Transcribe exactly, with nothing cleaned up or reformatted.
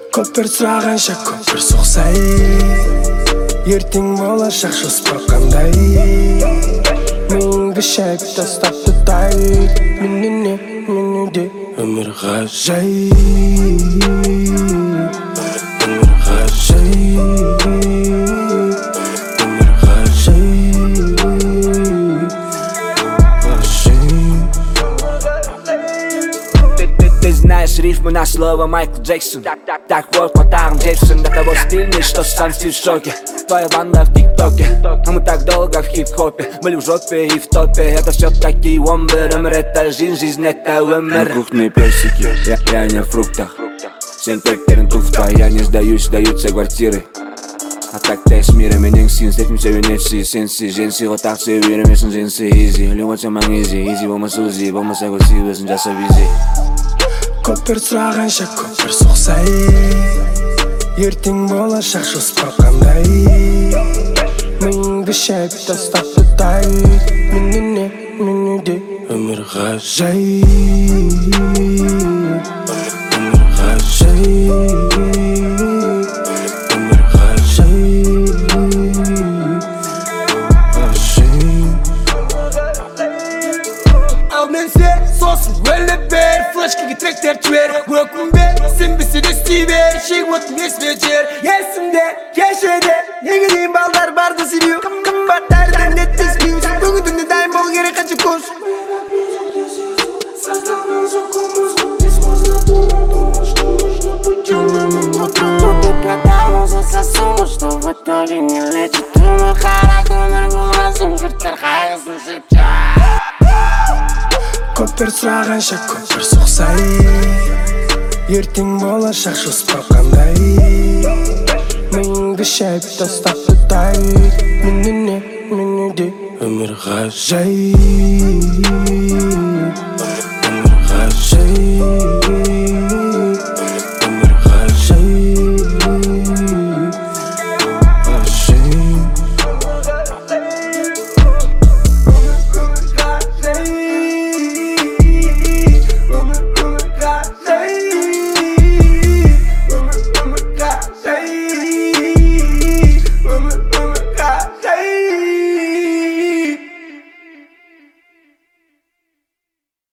Көпір сұрағанша көпір соқсай, ертең болашақ жоспар қандай. Миыңды шайып тастап тұтай, меніне менеде өмір ғажайып, өмір ғажайып, өмір ғажайып, Ты знаешь рифмы на слово Майкл Джексон. Так вот по тарам Джейсон. До того стильный, что сам Стив в шоке. Твоя банда в тиктоке, а мы так долго в хип-хопе. Были в жопе и в топе. Это все такие вомбер. Өмір это жизнь, жизнь это өмір. Крупные персики, я, я не в фруктах. Сен тректерін туфта, я не сдаюсь, сдаются квартиры. А так тәс мирі менен сен сетім сөйенетсі. Сенсі, женсі, отақ сөйберемесін женсі. Easy, любовь маң easy, easy болмаса узи. Болмаса көсі өзін жасап easy. Көпір сұрағанша көпір соқсай, ертең болашақ жоспар қандай. Миыңды шайып тастап тұтай, меніне менеде өмір ғажайып, өмір ғажайып, өмір ғажайып, ғажайып. Ал мен сен сосын өлі бер, флешкеге тректер жібер. Өкінбе, сен бісін істей бер, шегіп өттің есме жер. Есімде, кешеде, неге дейін балдар барды себеу. Қымбаттардан неттеспеу, бүгін түнде дайын бол керек қанша көз. Что в итоге не лечит умы, харак өмір болмасын, жұрттар қайғысын шепча. Көпір сұрағанша көпір соқсай, ертең болашақ жоспар қандай. Миыңды шайып тастап тұтай, меніне менеде өмір ғажайып, өмір ғажайып.